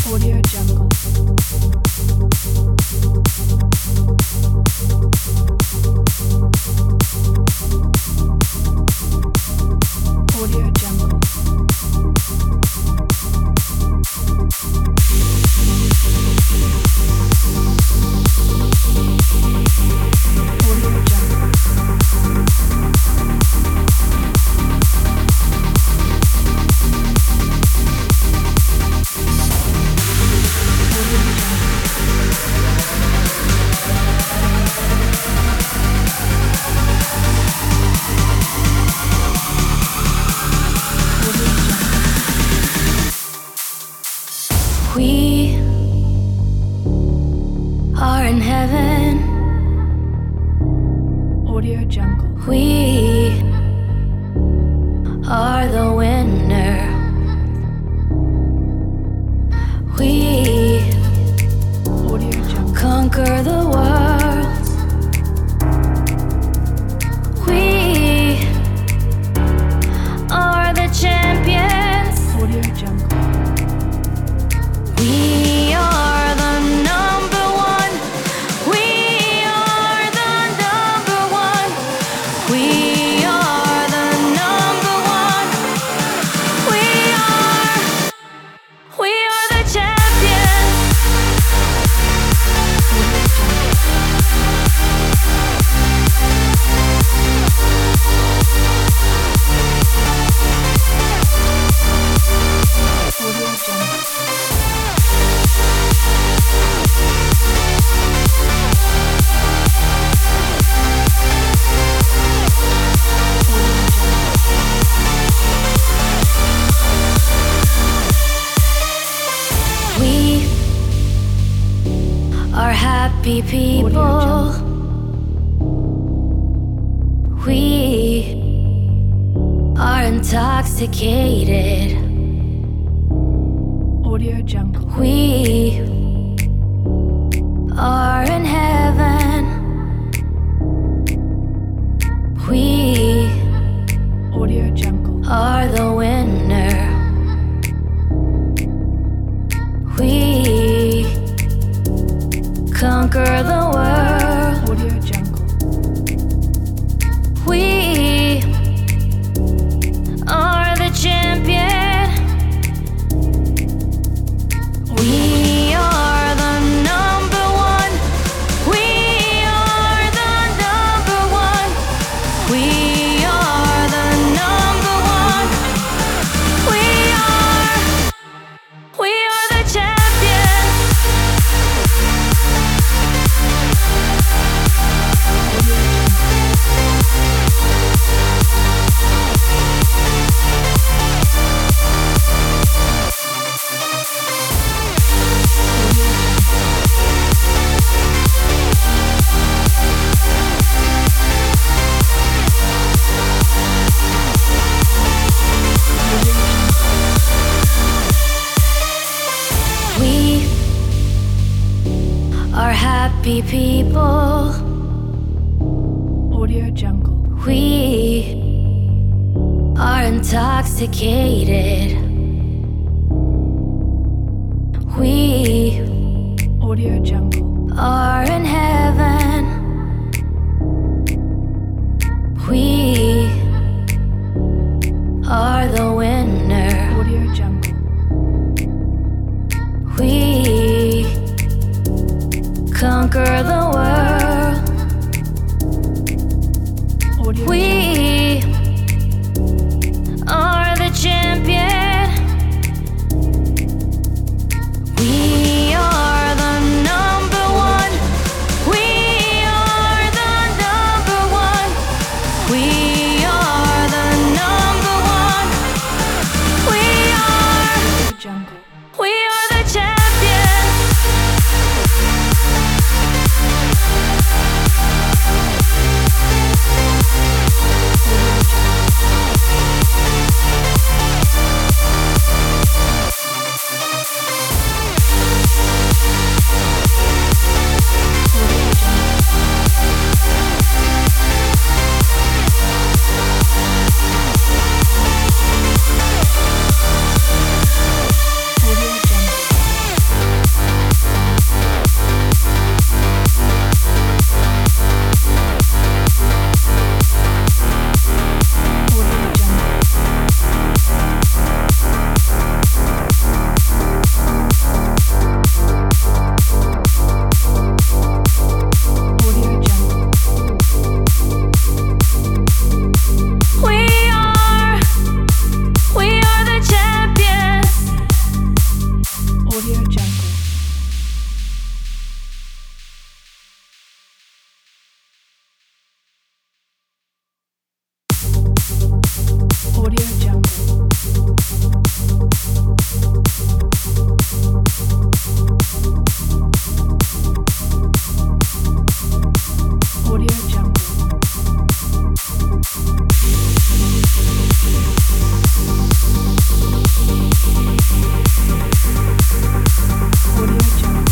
Audio Jungle. Audio Jungle. Audio Jungle. We are in heaven. Audio Jungle. We are the winner. We Audio Jungle. conquer the world. We are the champions. Audio Jungle. We are the number one. We are the number one. We are the number one. We are the champions. Audio Jungle. We are happy people. We are intoxicated. Audio Jungle. We are in heaven. We Audio Jungle. are the winner. We conquer the world. Audio Jungle. We are the champion. We are the number one. We are the number one. We are the number one. We are the champions. We are happy people. Audio Jungle. We are intoxicated. We Audio Jungle. are in heaven. We are the winner. Audio Jungle. We conquer the world. Audio Jungle. We are the champion. We are the number one. We are the number one. We are the number one. Audio Jungle. We are the champions. Audio Jungle. Audio Jungle. Audio Jungle. Audio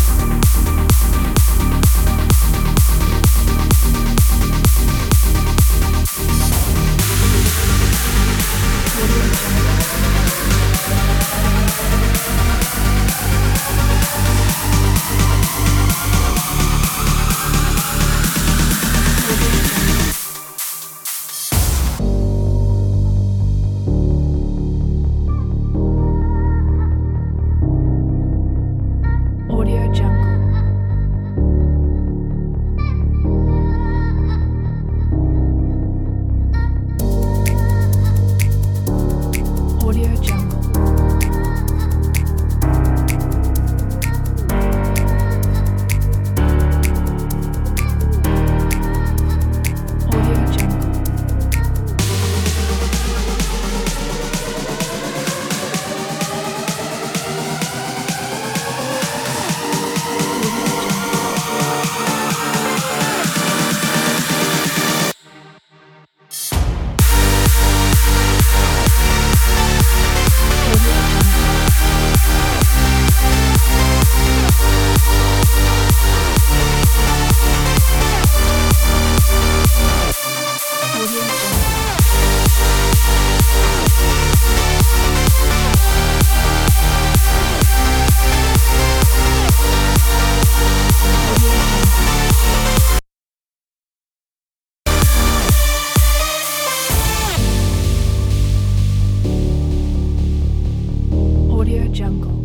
Jungle.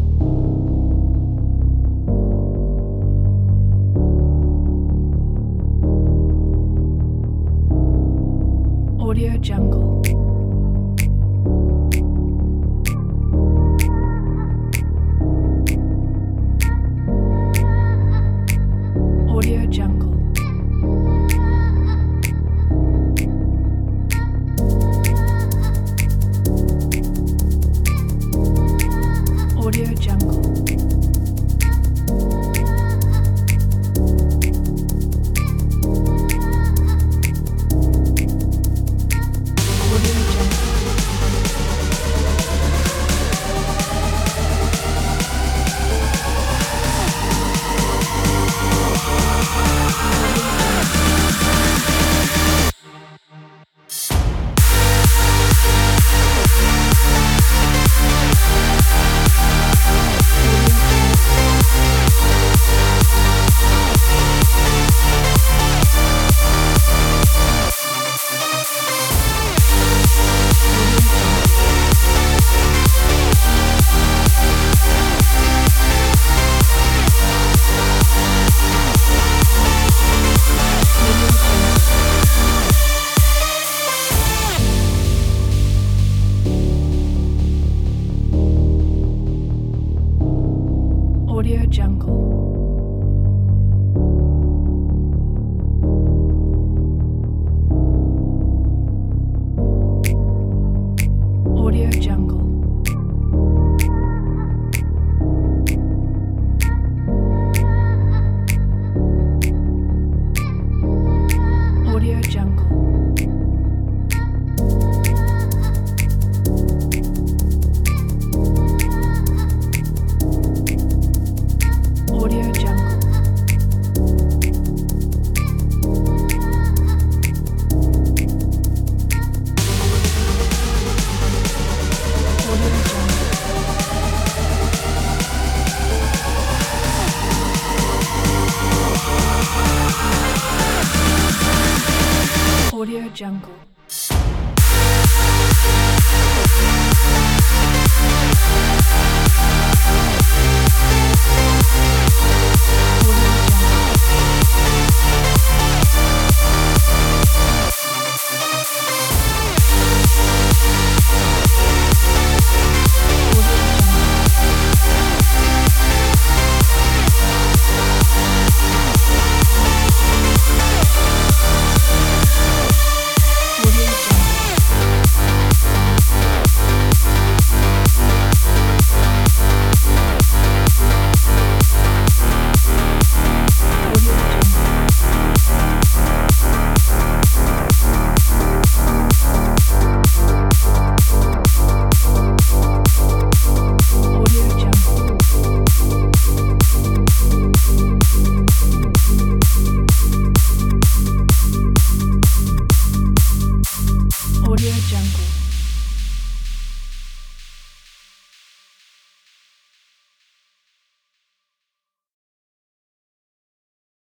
Audio Jungle. Audio Jungle. Audio Jungle. Audio Jungle. Audio Jungle. Audio Jungle. Audio Jungle. Audio Jungle. Audio Jungle. Audio Jungle.